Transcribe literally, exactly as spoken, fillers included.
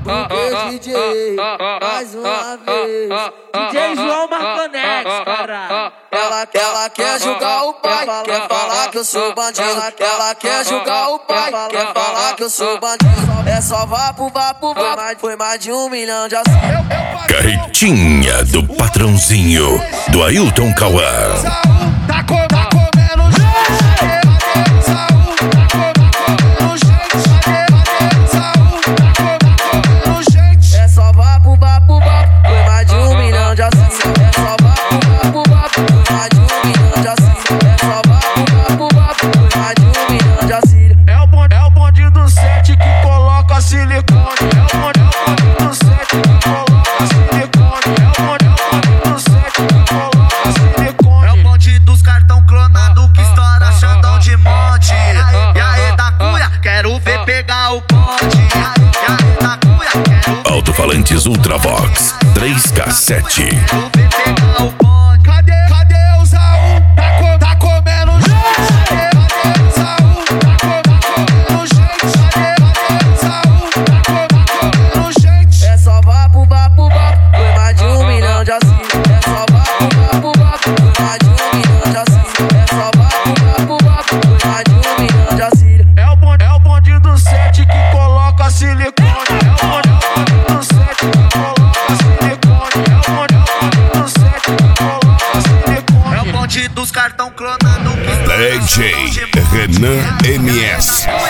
porque D J, mais uma vez. D J João Marconex, caralho. Ela, ela quer julgar o pai, quer falar que eu sou bandido. Ela quer julgar o pai, quer falar que eu sou bandido. É só vapo, vapo, vapo. Foi mais de um milhão de assuntos. Carretinha do patrãozinho, do Ailton Cauã. Tá, com, tá comendo gente. Saúl, tá comendo gente. É só vapo, vapo, vapo. Foi mais de um milhão de assuntos. É só vapo, vapo, vapo. Foi mais de um milhão de assuntos. É só vapo, vapo, vapo. Foi mais de um milhão de assuntos. É o bonde, é o bonde do sete que coloca silicone. É o bonde, é o bonde do sete que coloca silicone. É o bonde, é o bonde do sete que coloca silicone. É o bonde dos cartão clonado que estoura Xandão de monte. E aí da cuia, quero ver pegar o ponte. E aí da cuia, quero ver. Alto-falantes Ultravox três K sete. Quero ver pegar o ponte. Cadê, cadê o Saúl? Tá, com, tá comendo gente. Cadê o Saúl? Tá, com, tá comendo gente. Cadê o Saúl? Tá, com, tá comendo gente. É só vapo, vapo, vapo. Foi mais de um milhão de assuntos. É só vapo, vapo, vapo. Foi mais de um milhão de assuntos. É só vapo, vapo, vapo. Foi mais de um milhão de assuntos. É o bonde, é o bonde do sete que coloca silicone. É o bonde, é o bonde do sete que coloca silicone. É o bonde, é o bonde do sete que coloca silicone. É o bonde dos cartão clonado que D J Renan M S.